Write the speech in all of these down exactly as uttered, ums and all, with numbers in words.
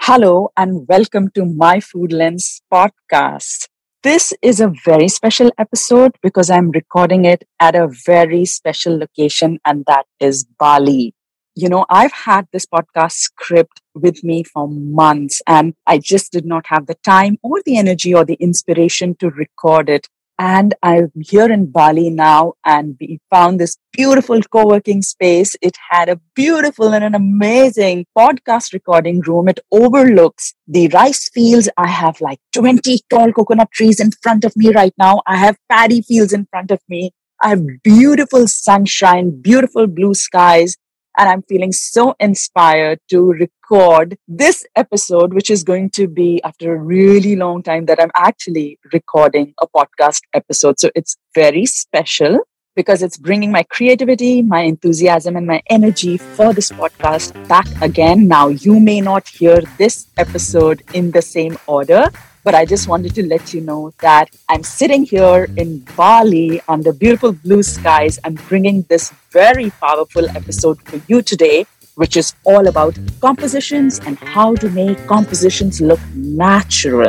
Hello and welcome to My Food Lens podcast. This is a very special episode because I'm recording it at a very special location, and that is Bali. You know, I've had this podcast script with me for months, and I just did not have the time or the energy or the inspiration to record it. And I'm here in Bali now, and we found this beautiful co working space. It had a beautiful and an amazing podcast recording room. It overlooks the rice fields. I have like twenty tall coconut trees in front of me right now. I have paddy fields in front of me. I have beautiful sunshine, beautiful blue skies. And I'm feeling so inspired to record this episode, which is going to be after a really long time that I'm actually recording a podcast episode. So it's very special because it's bringing my creativity, my enthusiasm, and my energy for this podcast back again. Now, you may not hear this episode in the same order, but I just wanted to let you know that I'm sitting here in Bali under beautiful blue skies and bringing this very powerful episode for you today, which is all about compositions and how to make compositions look natural.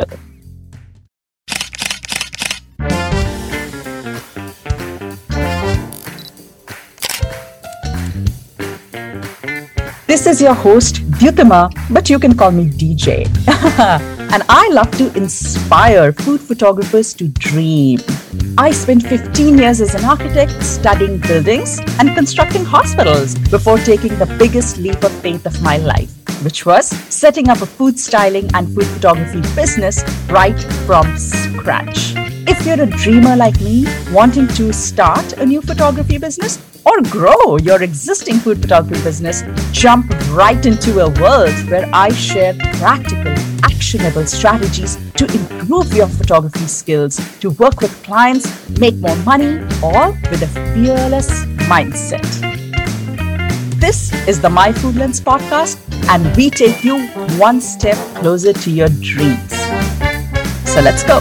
This is your host, Dyutama, but you can call me D J. And I love to inspire food photographers to dream. I spent fifteen years as an architect studying buildings and constructing hospitals before taking the biggest leap of faith of my life, which was setting up a food styling and food photography business right from scratch. If you're a dreamer like me, wanting to start a new photography business or grow your existing food photography business, jump right into a world where I share practical, actionable strategies to improve your photography skills, to work with clients, make more money, all with a fearless mindset. This is the My Food Lens podcast, and we take you one step closer to your dreams. So let's go.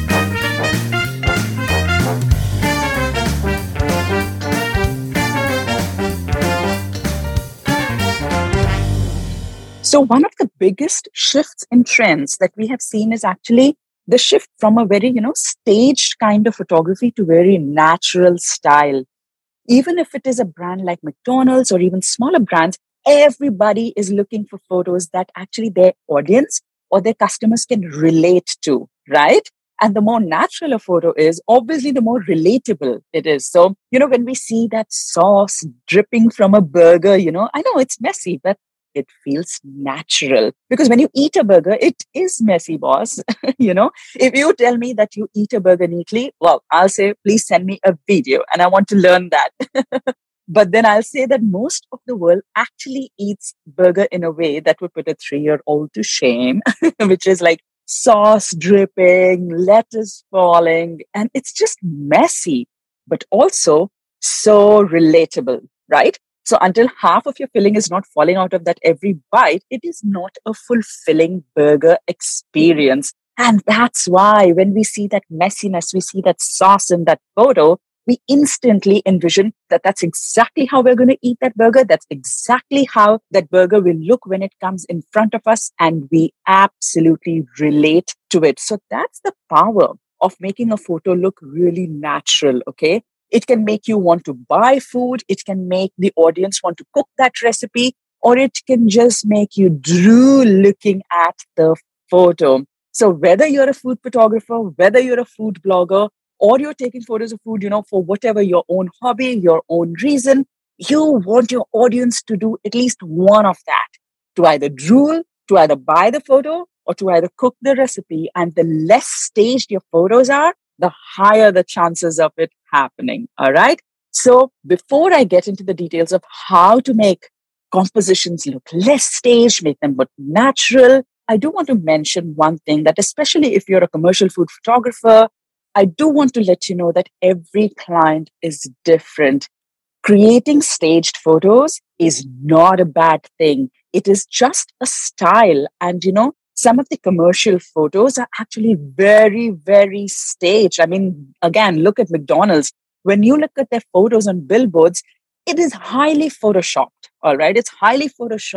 So one of the biggest shifts in trends that we have seen is actually the shift from a very, you know, staged kind of photography to very natural style. Even if it is a brand like McDonald's or even smaller brands, everybody is looking for photos that actually their audience or their customers can relate to, right? And the more natural a photo is, obviously, the more relatable it is. So, you know, when we see that sauce dripping from a burger, you know, I know it's messy, but it feels natural. Because when you eat a burger, it is messy, boss. You know, if you tell me that you eat a burger neatly, well, I'll say, please send me a video and I want to learn that. But then I'll say that most of the world actually eats burger in a way that would put a three-year-old to shame, which is like sauce dripping, lettuce falling, and it's just messy, but also so relatable, right? So until half of your filling is not falling out of that every bite, it is not a fulfilling burger experience. And that's why when we see that messiness, we see that sauce in that photo, we instantly envision that that's exactly how we're going to eat that burger. That's exactly how that burger will look when it comes in front of us. And we absolutely relate to it. So that's the power of making a photo look really natural, okay? It can make you want to buy food. It can make the audience want to cook that recipe, or it can just make you drool looking at the photo. So whether you're a food photographer, whether you're a food blogger, or you're taking photos of food, you know, for whatever your own hobby, your own reason, you want your audience to do at least one of that, to either drool, to either buy the photo, or to either cook the recipe. And the less staged your photos are, the higher the chances of it happening. All right. So before I get into the details of how to make compositions look less staged, make them look natural, I do want to mention one thing that especially if you're a commercial food photographer, I do want to let you know that every client is different. Creating staged photos is not a bad thing. It is just a style. And, you know, some of the commercial photos are actually very, very staged. I mean, again, look at McDonald's. When you look at their photos on billboards, it is highly photoshopped. All right. It's highly photoshopped.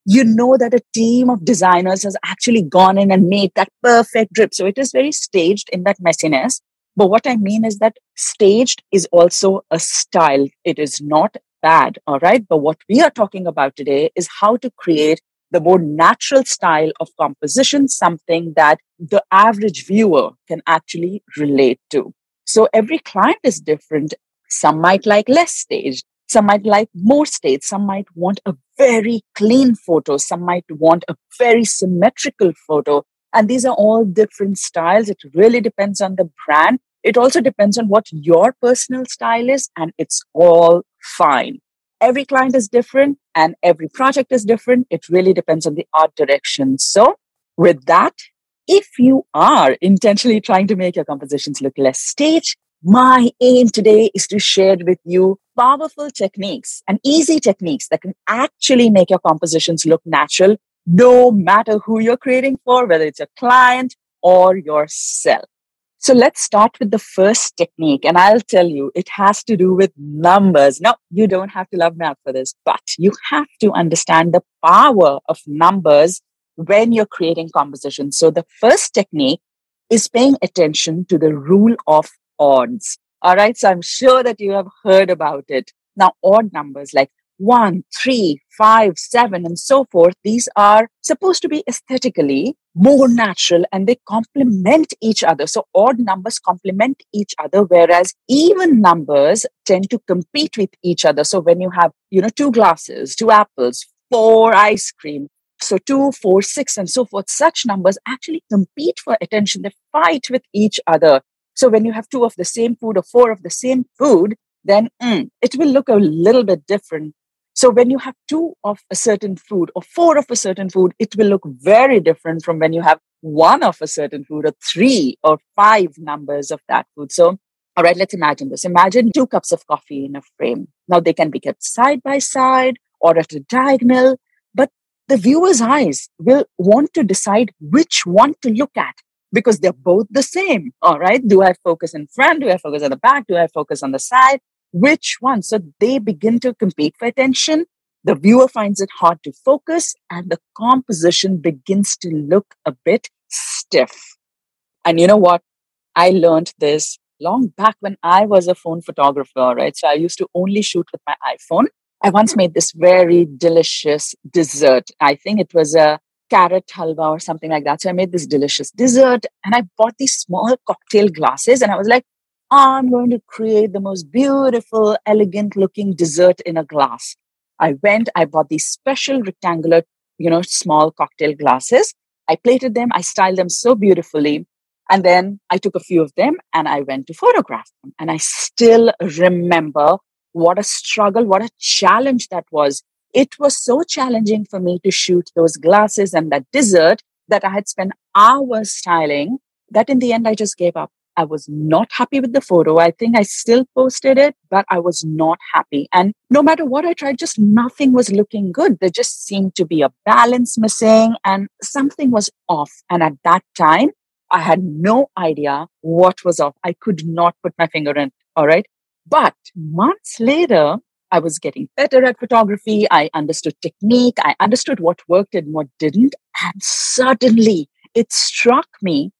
You know that a team of designers has actually gone in and made that perfect drip. So it is very staged in that messiness. But what I mean is that staged is also a style. It is not bad. All right. But what we are talking about today is how to create the more natural style of composition, something that the average viewer can actually relate to. So every client is different. Some might like less staged. Some might like more staged. Some might want a very clean photo. Some might want a very symmetrical photo. And these are all different styles. It really depends on the brand. It also depends on what your personal style is, and it's all fine. Every client is different and every project is different. It really depends on the art direction. So with that, if you are intentionally trying to make your compositions look less staged, my aim today is to share with you powerful techniques and easy techniques that can actually make your compositions look natural, no matter who you're creating for, whether it's a client or yourself. So let's start with the first technique. And I'll tell you, it has to do with numbers. No, you don't have to love math for this, but you have to understand the power of numbers when you're creating compositions. So the first technique is paying attention to the rule of odds. All right. So I'm sure that you have heard about it. Now, odd numbers like one, three, five, seven, and so forth, these are supposed to be aesthetically more natural and they complement each other. So odd numbers complement each other, whereas even numbers tend to compete with each other. So when you have, you know, two glasses, two apples, four ice cream, so two, four, six, and so forth, such numbers actually compete for attention. They fight with each other. So when you have two of the same food or four of the same food, then mm, it will look a little bit different. So when you have two of a certain food or four of a certain food, it will look very different from when you have one of a certain food or three or five numbers of that food. So, all right, let's imagine this. Imagine two cups of coffee in a frame. Now they can be kept side by side or at a diagonal, but the viewer's eyes will want to decide which one to look at because they're both the same. All right. Do I focus in front? Do I focus on the back? Do I focus on the side? Which one? So they begin to compete for attention. The viewer finds it hard to focus and the composition begins to look a bit stiff. And you know what? I learned this long back when I was a phone photographer, right? So I used to only shoot with my iPhone. I once made this very delicious dessert. I think it was a carrot halwa or something like that. So I made this delicious dessert and I bought these small cocktail glasses and I was like, I'm going to create the most beautiful, elegant looking dessert in a glass. I went, I bought these special rectangular, you know, small cocktail glasses. I plated them, I styled them so beautifully. And then I took a few of them and I went to photograph them. And I still remember what a struggle, what a challenge that was. It was so challenging for me to shoot those glasses and that dessert that I had spent hours styling that in the end I just gave up. I was not happy with the photo. I think I still posted it, but I was not happy. And no matter what I tried, just nothing was looking good. There just seemed to be a balance missing and something was off. And at that time, I had no idea what was off. I could not put my finger in it. All right. But months later, I was getting better at photography. I understood technique. I understood what worked and what didn't. And suddenly it struck me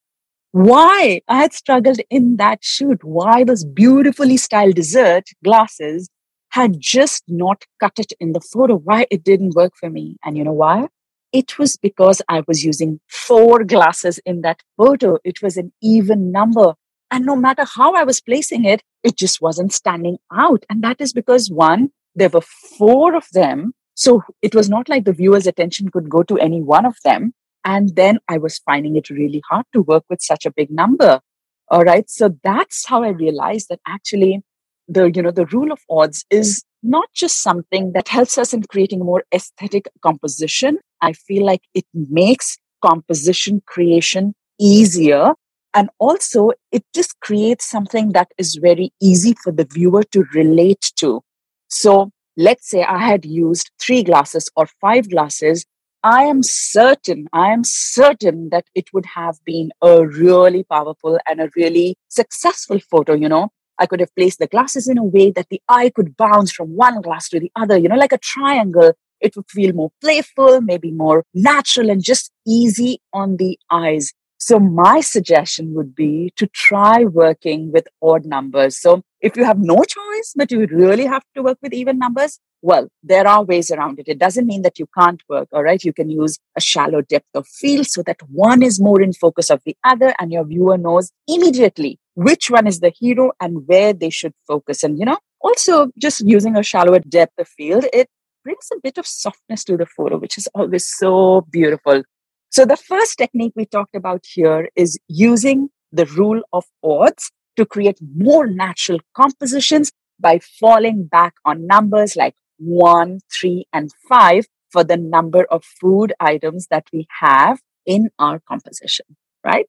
why I had struggled in that shoot, why those beautifully styled dessert glasses had just not cut it in the photo, why it didn't work for me. And you know why? It was because I was using four glasses in that photo. It was an even number. And no matter how I was placing it, it just wasn't standing out. And that is because one, there were four of them. So it was not like the viewer's attention could go to any one of them. And then I was finding it really hard to work with such a big number. All right. So that's how I realized that actually the, you know, the rule of odds is not just something that helps us in creating a more aesthetic composition. I feel like it makes composition creation easier. And also it just creates something that is very easy for the viewer to relate to. So let's say I had used three glasses or five glasses. I am certain, I am certain that it would have been a really powerful and a really successful photo, you know. I could have placed the glasses in a way that the eye could bounce from one glass to the other, you know, like a triangle. It would feel more playful, maybe more natural and just easy on the eyes. So my suggestion would be to try working with odd numbers. So if you have no choice, but you really have to work with even numbers, well, there are ways around it. It doesn't mean that you can't work, all right? You can use a shallow depth of field so that one is more in focus of the other and your viewer knows immediately which one is the hero and where they should focus. And, you know, also just using a shallower depth of field, it brings a bit of softness to the photo, which is always so beautiful. So the first technique we talked about here is using the rule of odds to create more natural compositions by falling back on numbers like one, three, and five for the number of food items that we have in our composition, right?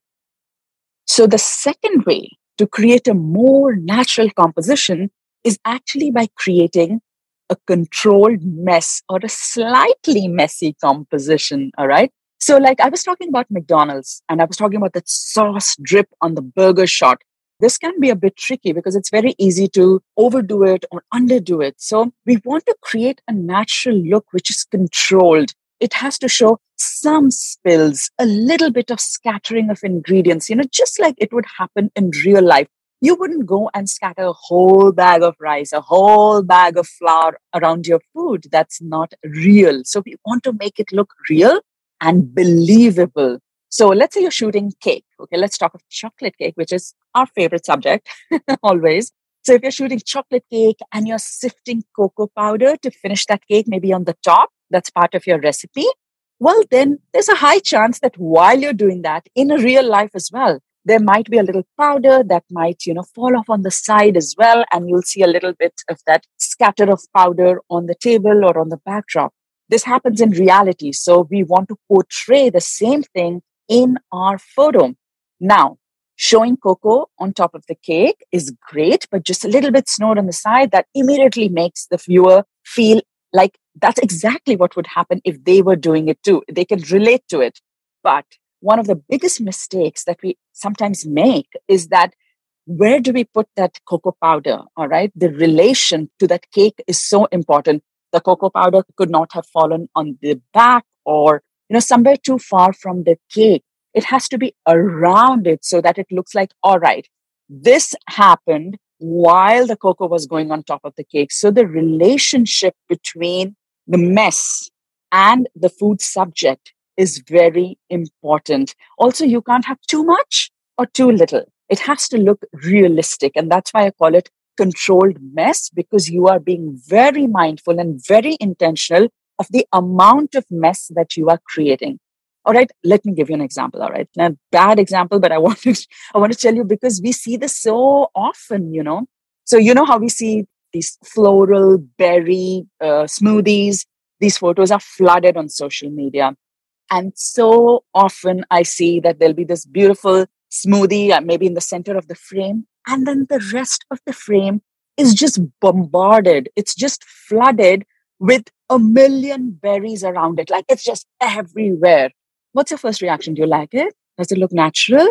So the second way to create a more natural composition is actually by creating a controlled mess or a slightly messy composition, all right? So like I was talking about McDonald's and I was talking about that sauce drip on the burger shot. This can be a bit tricky because it's very easy to overdo it or underdo it. So we want to create a natural look which is controlled. It has to show some spills, a little bit of scattering of ingredients, you know, just like it would happen in real life. You wouldn't go and scatter a whole bag of rice, a whole bag of flour around your food. That's not real. So we want to make it look real and believable. So let's say you're shooting cake. Okay, let's talk of chocolate cake, which is our favorite subject always. So if you're shooting chocolate cake and you're sifting cocoa powder to finish that cake, maybe on the top, that's part of your recipe. Well, then there's a high chance that while you're doing that in a real life as well, there might be a little powder that might, you know, fall off on the side as well. And you'll see a little bit of that scatter of powder on the table or on the backdrop. This happens in reality. So we want to portray the same thing in our photo. Now, showing cocoa on top of the cake is great, but just a little bit snowed on the side, that immediately makes the viewer feel like that's exactly what would happen if they were doing it too. They can relate to it. But one of the biggest mistakes that we sometimes make is that where do we put that cocoa powder? All right. The relation to that cake is so important. The cocoa powder could not have fallen on the back or, you know, somewhere too far from the cake. It has to be around it so that it looks like, all right, this happened while the cocoa was going on top of the cake. So the relationship between the mess and the food subject is very important. Also, you can't have too much or too little. It has to look realistic. And that's why I call it controlled mess, because you are being very mindful and very intentional of the amount of mess that you are creating. All right, let me give you an example. All right, now bad example, but I want to I want to tell you because we see this so often, you know. So you know how we see these floral berry uh, smoothies. These photos are flooded on social media, and so often I see that there'll be this beautiful smoothie, uh, maybe in the center of the frame, and then the rest of the frame is just bombarded. It's just flooded with a million berries around it, like it's just everywhere. What's your first reaction? Do you like it? Does it look natural?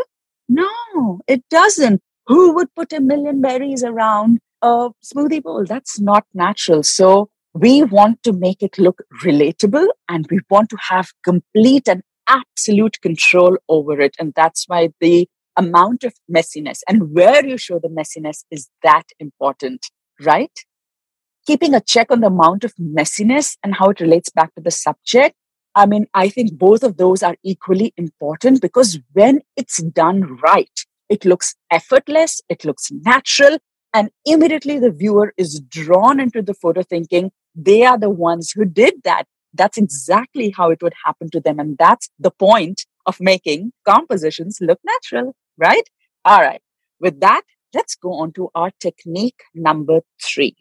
No, it doesn't. Who would put a million berries around a smoothie bowl? That's not natural. So we want to make it look relatable and we want to have complete and absolute control over it. And that's why the amount of messiness and where you show the messiness is that important, right? Keeping a check on the amount of messiness and how it relates back to the subject. I mean, I think both of those are equally important because when it's done right, it looks effortless, it looks natural, and immediately the viewer is drawn into the photo thinking they are the ones who did that. That's exactly how it would happen to them. And that's the point of making compositions look natural, right? All right. With that, let's go on to our technique number three.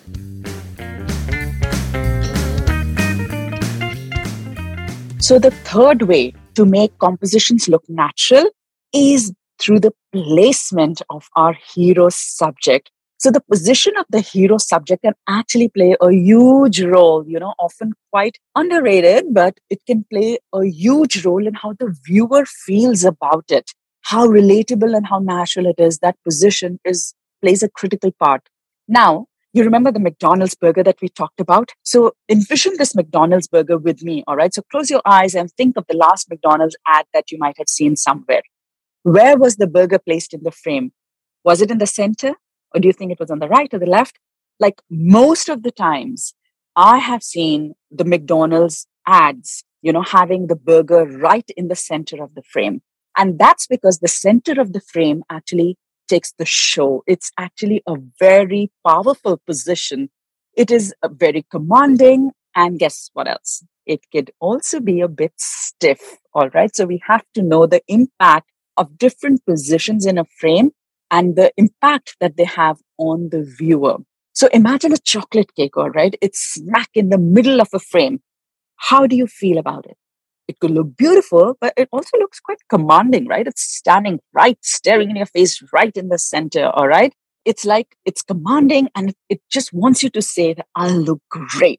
So the third way to make compositions look natural is through the placement of our hero subject. So the position of the hero subject can actually play a huge role, you know, often quite underrated, but it can play a huge role in how the viewer feels about it, how relatable and how natural it is. That position is plays a critical part. Now, You remember the McDonald's burger that we talked about? So envision this McDonald's burger with me, all right? So close your eyes and think of the last McDonald's ad that you might have seen somewhere. Where was the burger placed in the frame? Was it in the center? Or do you think it was on the right or the left? Like most of the times, I have seen the McDonald's ads, you know, having the burger right in the center of the frame. And that's because the center of the frame actually takes the show. It's actually a very powerful position. It is a very commanding. And guess what else? It could also be a bit stiff. All right. So we have to know the impact of different positions in a frame and the impact that they have on the viewer. So imagine a chocolate cake, all right? It's smack in the middle of a frame. How do you feel about it? It could look beautiful, but it also looks quite commanding, right? It's standing right, staring in your face, right in the center, all right? It's like it's commanding and it just wants you to say that I'll look great.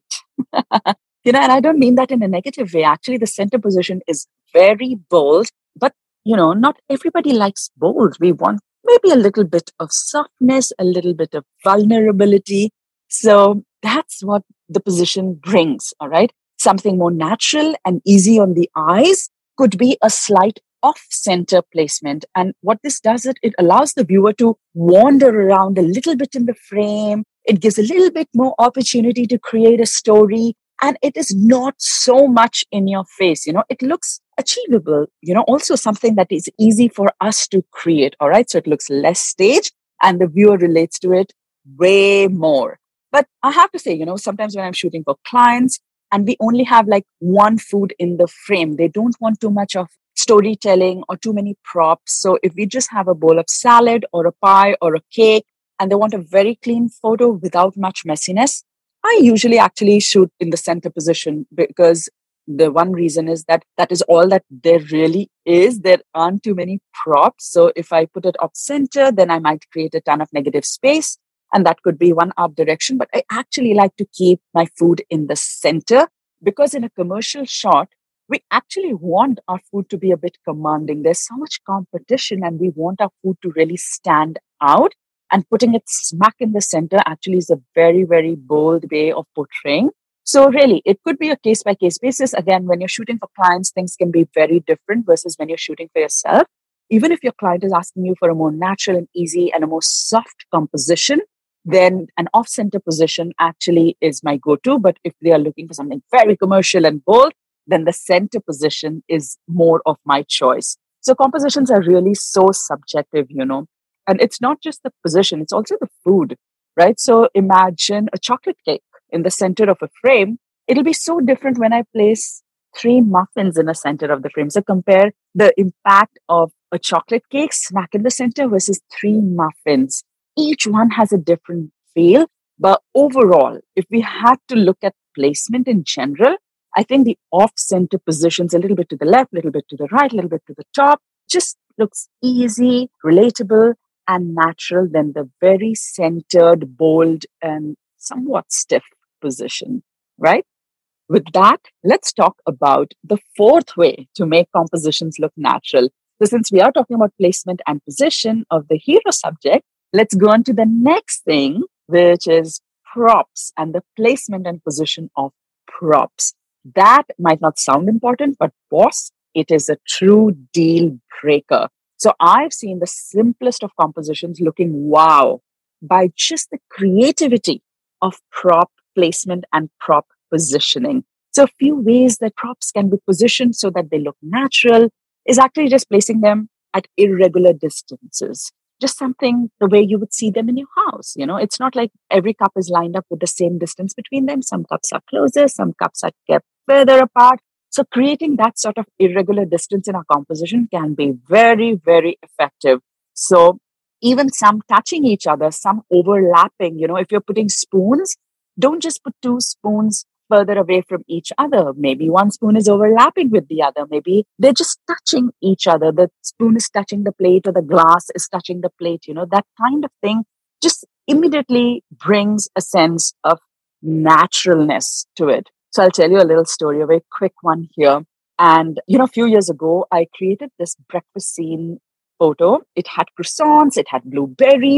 You know, and I don't mean that in a negative way. Actually, the center position is very bold, but, you know, not everybody likes bold. We want maybe a little bit of softness, a little bit of vulnerability. So that's what the position brings, all right? Something more natural and easy on the eyes could be a slight off-center placement. And what this does, it, it allows the viewer to wander around a little bit in the frame. It gives a little bit more opportunity to create a story. And it is not so much in your face. You know, it looks achievable, you know, also something that is easy for us to create. All right. So it looks less staged and the viewer relates to it way more. But I have to say, you know, sometimes when I'm shooting for clients, and we only have like one food in the frame. They don't want too much of storytelling or too many props. So if we just have a bowl of salad or a pie or a cake, and they want a very clean photo without much messiness, I usually actually shoot in the center position because the one reason is that that is all that there really is. There aren't too many props. So if I put it off center, then I might create a ton of negative space. And that could be one art direction. But I actually like to keep my food in the center because in a commercial shot, we actually want our food to be a bit commanding. There's so much competition and we want our food to really stand out. And putting it smack in the center actually is a very, very bold way of portraying. So really, it could be a case-by-case basis. Again, when you're shooting for clients, things can be very different versus when you're shooting for yourself. Even if your client is asking you for a more natural and easy and a more soft composition, then an off-center position actually is my go-to. But if they are looking for something very commercial and bold, then the center position is more of my choice. So compositions are really so subjective, you know. And it's not just the position, it's also the food, right? So imagine a chocolate cake in the center of a frame. It'll be so different when I place three muffins in the center of the frame. So compare the impact of a chocolate cake smack in the center versus three muffins. Each one has a different feel. But overall, if we had to look at placement in general, I think the off-center positions a little bit to the left, a little bit to the right, a little bit to the top, just looks easy, relatable, and natural than the very centered, bold, and somewhat stiff position, right? With that, let's talk about the fourth way to make compositions look natural. So since we are talking about placement and position of the hero subject, let's go on to the next thing, which is props and the placement and position of props. That might not sound important, but boss, it is a true deal breaker. So I've seen the simplest of compositions looking wow by just the creativity of prop placement and prop positioning. So a few ways that props can be positioned so that they look natural is actually just placing them at irregular distances. Just something the way you would see them in your house. You know, it's not like every cup is lined up with the same distance between them. Some cups are closer, some cups are kept further apart. So creating that sort of irregular distance in our composition can be very, very effective. So even some touching each other, some overlapping, you know, if you're putting spoons, don't just put two spoons further away from each other. Maybe one spoon is overlapping with the other. Maybe they're just touching each other. The spoon is touching the plate or the glass is touching the plate. You know, that kind of thing just immediately brings a sense of naturalness to it. So I'll tell you a little story, a very quick one here. And, you know, a few years ago, I created this breakfast scene photo. It had croissants, it had blueberries,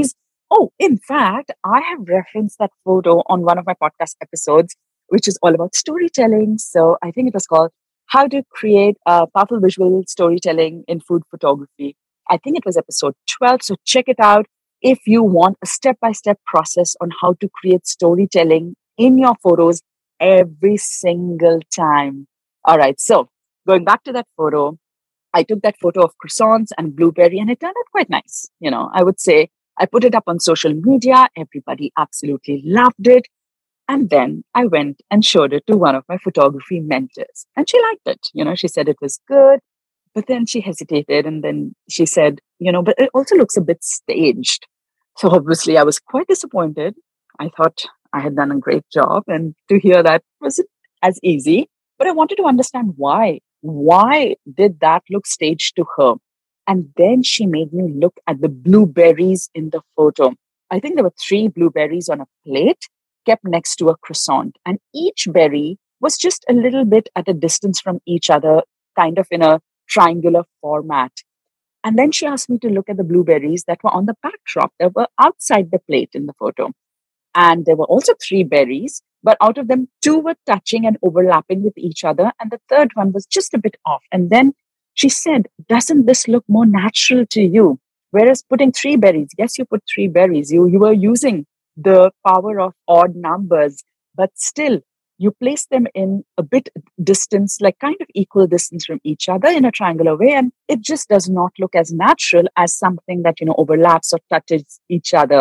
Oh, in fact, I have referenced that photo on one of my podcast episodes, which is all about storytelling. So I think it was called How to Create a Powerful Visual Storytelling in Food Photography. I think it was episode twelve. So check it out if you want a step by step process on how to create storytelling in your photos every single time. All right. So going back to that photo, I took that photo of croissants and blueberry and it turned out quite nice. You know, I would say I put it up on social media. Everybody absolutely loved it. And then I went and showed it to one of my photography mentors and she liked it. You know, she said it was good, but then she hesitated and then she said, you know, but it also looks a bit staged. So obviously I was quite disappointed. I thought I had done a great job and to hear that wasn't as easy, but I wanted to understand why. Why did that look staged to her? And then she made me look at the blueberries in the photo. I think there were three blueberries on a plate kept next to a croissant. And each berry was just a little bit at a distance from each other, kind of in a triangular format. And then she asked me to look at the blueberries that were on the backdrop, that were outside the plate in the photo. And there were also three berries, but out of them, two were touching and overlapping with each other. And the third one was just a bit off. And then she said, doesn't this look more natural to you? Whereas putting three berries, yes, you put three berries, you, you were using the power of odd numbers, but still you place them in a bit distance, like kind of equal distance from each other in a triangular way. And it just does not look as natural as something that, you know, overlaps or touches each other.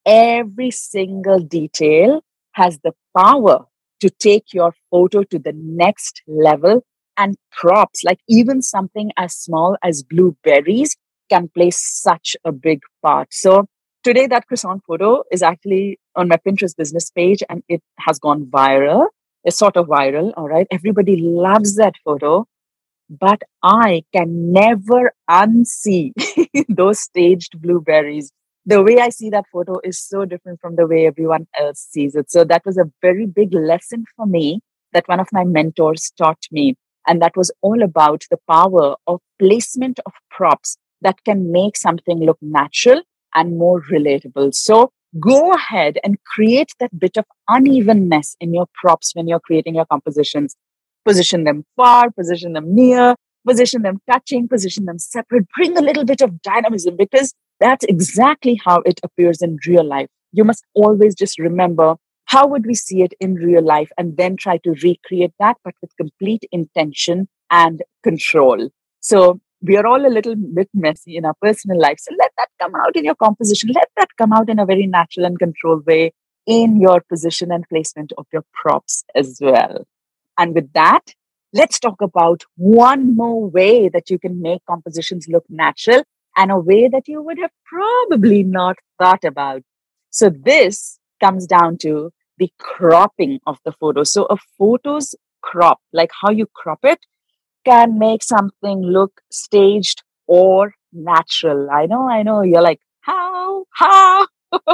Every single detail has the power to take your photo to the next level, and props, like even something as small as blueberries, can play such a big part. So today that croissant photo is actually on my Pinterest business page and it has gone viral. It's sort of viral, all right? Everybody loves that photo, but I can never unsee those staged blueberries. The way I see that photo is so different from the way everyone else sees it. So that was a very big lesson for me that one of my mentors taught me. And that was all about the power of placement of props that can make something look natural and more relatable. So go ahead and create that bit of unevenness in your props when you're creating your compositions. Position them far, position them near, position them touching, position them separate. Bring a little bit of dynamism because that's exactly how it appears in real life. You must always just remember, how would we see it in real life, and then try to recreate that, but with complete intention and control. So we are all a little bit messy in our personal life. So let that come out in your composition. Let that come out in a very natural and controlled way in your position and placement of your props as well. And with that, let's talk about one more way that you can make compositions look natural, and a way that you would have probably not thought about. So this comes down to the cropping of the photo. So a photo's crop, like how you crop it, can make something look staged or natural. I know, I know. You're like, how? How?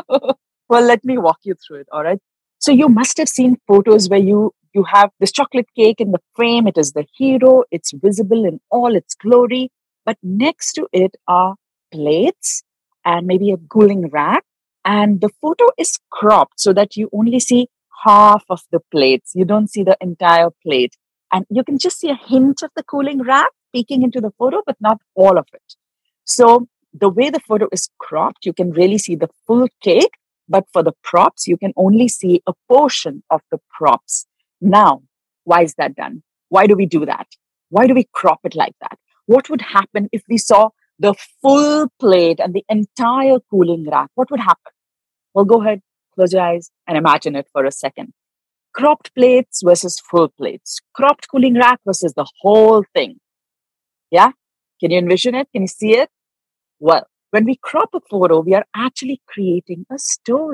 Well, let me walk you through it. All right. So you must have seen photos where you you have this chocolate cake in the frame. It is the hero. It's visible in all its glory. But next to it are plates and maybe a cooling rack. And the photo is cropped so that you only see half of the plates. You don't see the entire plate. And you can just see a hint of the cooling rack peeking into the photo, but not all of it. So the way the photo is cropped, you can really see the full cake. But for the props, you can only see a portion of the props. Now, why is that done? Why do we do that? Why do we crop it like that? What would happen if we saw the full plate and the entire cooling rack? What would happen? Well, go ahead, close your eyes and imagine it for a second. Cropped plates versus full plates. Cropped cooling rack versus the whole thing. Yeah? Can you envision it? Can you see it? Well, when we crop a photo, we are actually creating a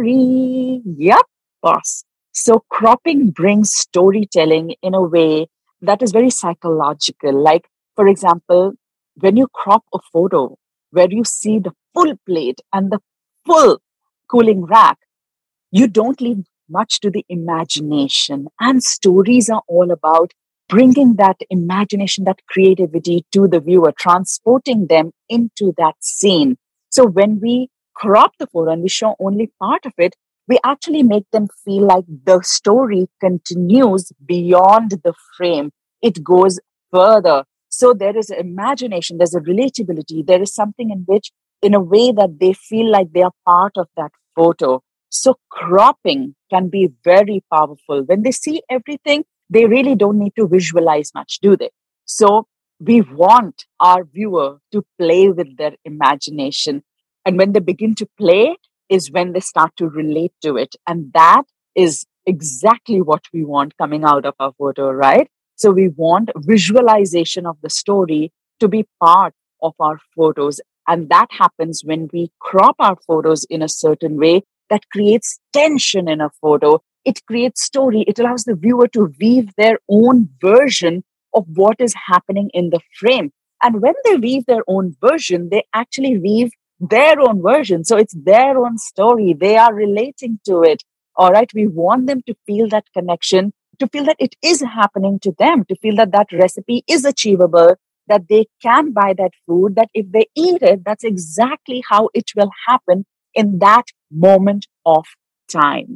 story. Yep, boss. So cropping brings storytelling in a way that is very psychological. Like, for example, when you crop a photo where you see the full plate and the full cooling rack, you don't leave much to the imagination. And stories are all about bringing that imagination, that creativity to the viewer, transporting them into that scene. So when we crop the photo and we show only part of it, we actually make them feel like the story continues beyond the frame. It goes further. So there is imagination, there's a relatability, there is something in which, in a way that they feel like they are part of that photo. So cropping can be very powerful. When they see everything, they really don't need to visualize much, do they? So we want our viewer to play with their imagination. And when they begin to play is when they start to relate to it. And that is exactly what we want coming out of our photo, right? So we want visualization of the story to be part of our photos. And that happens when we crop our photos in a certain way that creates tension in a photo. It creates story. It allows the viewer to weave their own version of what is happening in the frame. And when they weave their own version, they actually weave their own version. So it's their own story. They are relating to it. All right. We want them to feel that connection, to feel that it is happening to them, to feel that that recipe is achievable, that they can buy that food, that if they eat it, that's exactly how it will happen in that moment of time.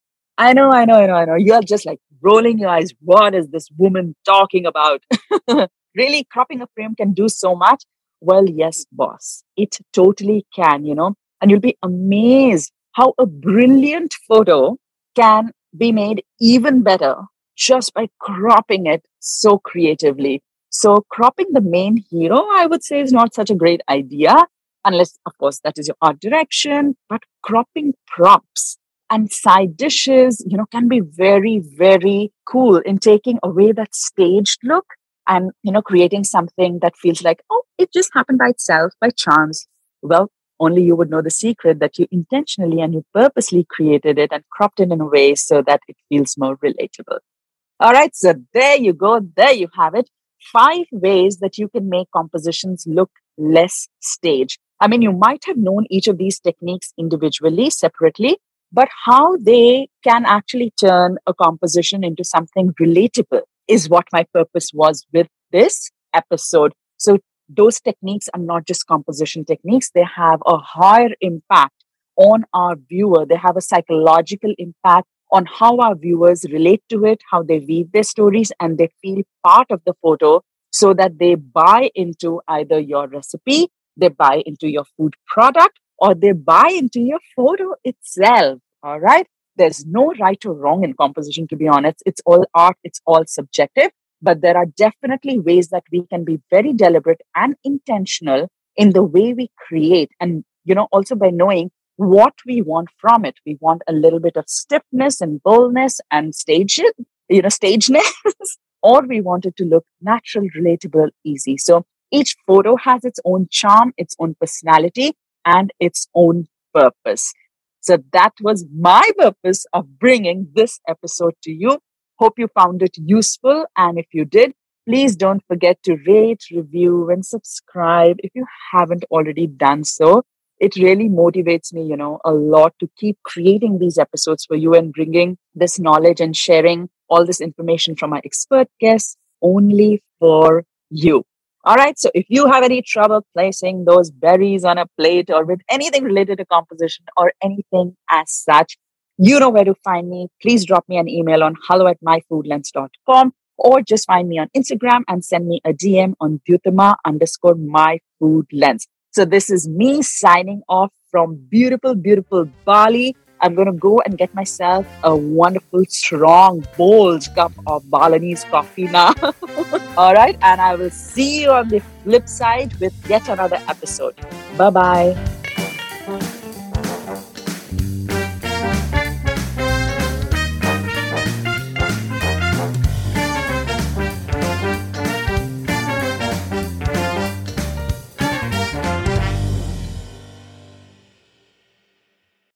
I know, I know, I know, I know. You're just like rolling your eyes. What is this woman talking about? Really, cropping a frame can do so much. Well, yes, boss, it totally can, you know, and you'll be amazed how a brilliant photo can be made even better just by cropping it so creatively. So cropping the main hero, I would say, is not such a great idea, unless, of course, that is your art direction. But cropping props and side dishes, you know, can be very, very cool in taking away that staged look and, you know, creating something that feels like, oh, it just happened by itself, by chance. Well, only you would know the secret that you intentionally and you purposely created it and cropped it in a way so that it feels more relatable. All right, so there you go. There you have it. Five ways that you can make compositions look less staged. I mean, you might have known each of these techniques individually, separately, but how they can actually turn a composition into something relatable is what my purpose was with this episode. So those techniques are not just composition techniques. They have a higher impact on our viewer. They have a psychological impact on how our viewers relate to it, how they weave their stories, and they feel part of the photo so that they buy into either your recipe, they buy into your food product, or they buy into your photo itself. All right. There's no right or wrong in composition, to be honest. It's all art. It's all subjective. But there are definitely ways that we can be very deliberate and intentional in the way we create. And, you know, also by knowing what we want from it. We want a little bit of stiffness and boldness and stage it, you know, stageness, or we want it to look natural, relatable, easy. So each photo has its own charm, its own personality, and its own purpose. So that was my purpose of bringing this episode to you. Hope you found it useful. And if you did, please don't forget to rate, review, and subscribe if you haven't already done so. It really motivates me, you know, a lot to keep creating these episodes for you and bringing this knowledge and sharing all this information from my expert guests only for you. All right. So if you have any trouble placing those berries on a plate or with anything related to composition or anything as such, you know where to find me. Please drop me an email on hello at my food lens dot com or just find me on Instagram and send me a D M on Dyutama underscore my food lens. So this is me signing off from beautiful, beautiful Bali. I'm going to go and get myself a wonderful, strong, bold cup of Balinese coffee now. All right. And I will see you on the flip side with yet another episode. Bye-bye.